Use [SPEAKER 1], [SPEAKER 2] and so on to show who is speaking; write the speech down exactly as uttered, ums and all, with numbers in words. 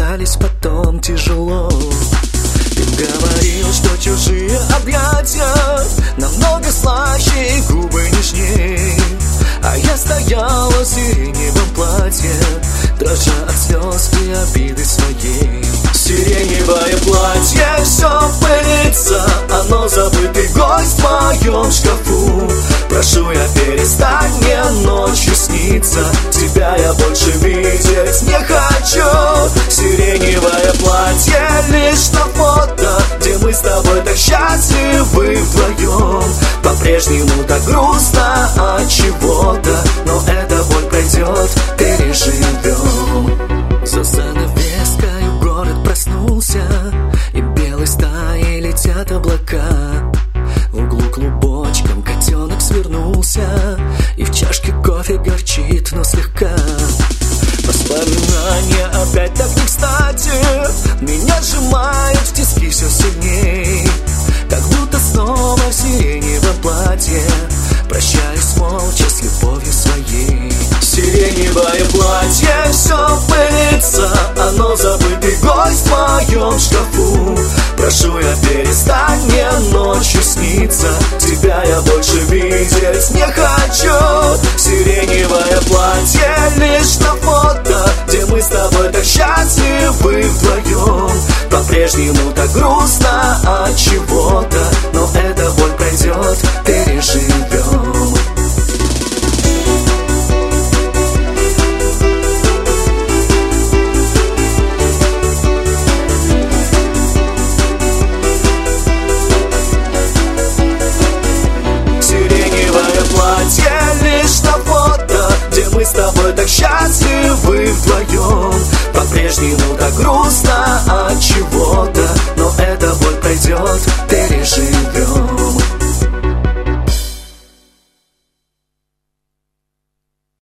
[SPEAKER 1] расстались потом тяжело. Ты говорил, что чужие объятия намного слаще и губы нежней, а я стояла в сиреневом платье, дрожа от слез и обиды своей. Сиреневое платье все пылится, оно забытый гость в моем шкафу. Прошу я, перестань мне ночью сниться, тебя я больше видеть не хочу. Сиреневое платье лишь на фото, где мы с тобой так счастливы вдвоем. По-прежнему так грустно от чего-то, но эта боль пройдет, переживем. За занавеской город проснулся, и белой стаей летят облака. В углу клубочком котенок свернулся, и в чашке кофе горчит, но слегка. Воспоминания опять так не кстати, меня сжимают в тиски все сильней, как будто снова в сиреневом платье прощаюсь молча с любовью своей. Сиреневое платье все пылится, оно забытый гость в моем шкафу. Прошу я, перестань мне ночью сниться, тебя я больше видеть не хочу. Сиреневое платье лишь на фото, где мы с тобой так счастливы вдвоем. По-прежнему так грустно от чего-то, но эта боль пройдет, переживем. Лишь на фото, где мы с тобой так счастливы вдвоем. По-прежнему так грустно от чего-то, но эта боль пройдет,